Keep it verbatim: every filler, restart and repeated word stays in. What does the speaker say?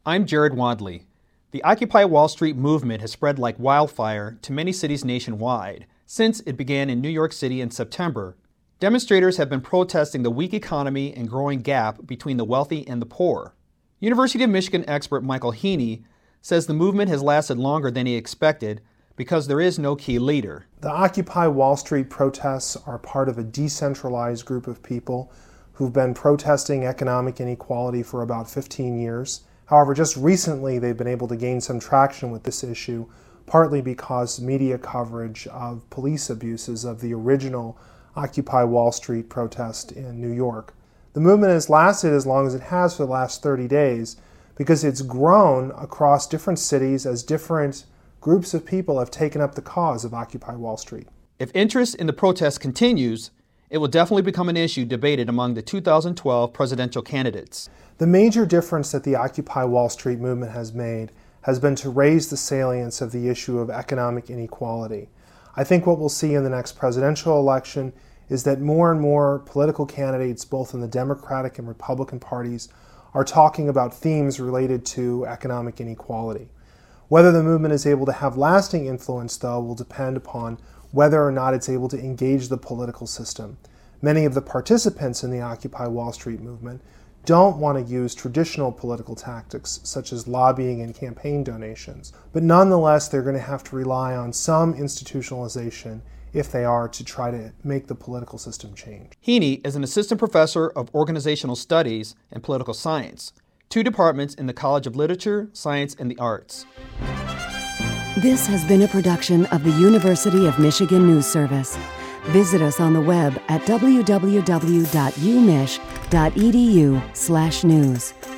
I'm Jared Wadley. The Occupy Wall Street movement has spread like wildfire to many cities nationwide since it began in New York City in September. Demonstrators have been protesting the weak economy and growing gap between the wealthy and the poor. University of Michigan expert Michael Heaney says the movement has lasted longer than he expected because there is no key leader. The Occupy Wall Street protests are part of a decentralized group of people who've been protesting economic inequality for about fifteen years. However, just recently they've been able to gain some traction with this issue, partly because media coverage of police abuses of the original Occupy Wall Street protest in New York. The movement has lasted as long as it has for the last thirty days because it's grown across different cities as different groups of people have taken up the cause of Occupy Wall Street. If interest in the protest continues, it will definitely become an issue debated among the two thousand twelve presidential candidates. The major difference that the Occupy Wall Street movement has made has been to raise the salience of the issue of economic inequality. I think what we'll see in the next presidential election is that more and more political candidates, both in the Democratic and Republican parties, are talking about themes related to economic inequality. Whether the movement is able to have lasting influence, though, will depend upon whether or not it's able to engage the political system. Many of the participants in the Occupy Wall Street movement don't want to use traditional political tactics such as lobbying and campaign donations, but nonetheless they're going to have to rely on some institutionalization if they are to try to make the political system change. Heaney is an assistant professor of organizational studies and political science, two departments in the College of Literature, Science, and the Arts. This has been a production of the University of Michigan News Service. Visit us on the web at w w w dot u mich dot e d u slash news.